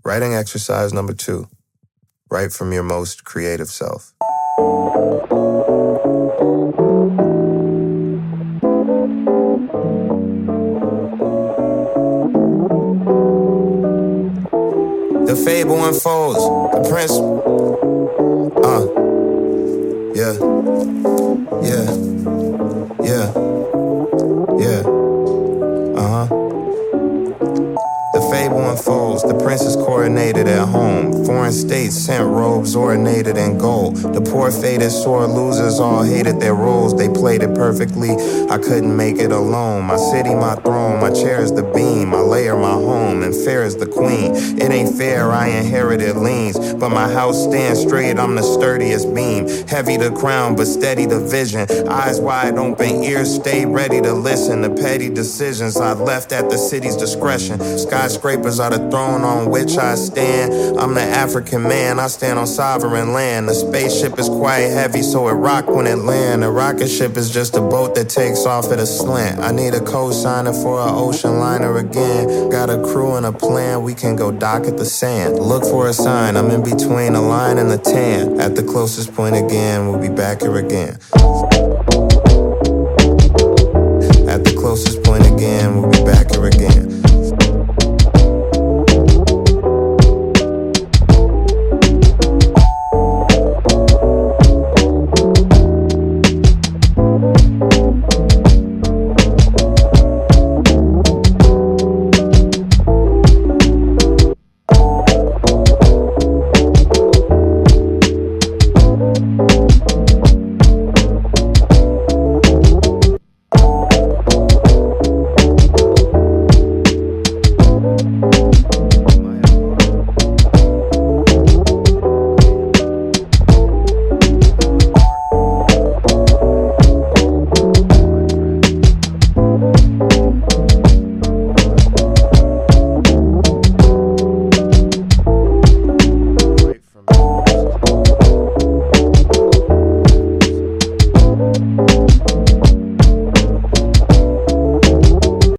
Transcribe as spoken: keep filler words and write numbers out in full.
Writing exercise number two. Write from your most creative self. The fable unfolds. The prince. Uh. Yeah. Yeah. Yeah. Yeah. Uh-huh. The fable unfolds. The prince is coronated at home. Foreign states sent robes ornated in gold. The poor fated sore losers all hated their roles. They played it perfectly. I couldn't make it alone. My city, my throne. My chair is the beam. My lair, my home. And fair is the queen. It ain't fair, I inherited leans. But my house stands straight, I'm the sturdiest beam. Heavy the crown, but steady the vision. Eyes wide open, ears stay ready to listen. The petty decisions I left at the city's discretion. Skyscrapers are the throne on which I stand. I'm the African man, I stand on sovereign land. The spaceship is quite heavy, so it rock when it land. A rocket ship is just a boat that takes off at a slant. I need a co-signer for an ocean liner again. Got a crew and a plan, we can go dock at the sand. Look for a sign, I'm in between a line and a tan. At the closest point again, we'll be back here again. At the closest point again, we'll be back here again.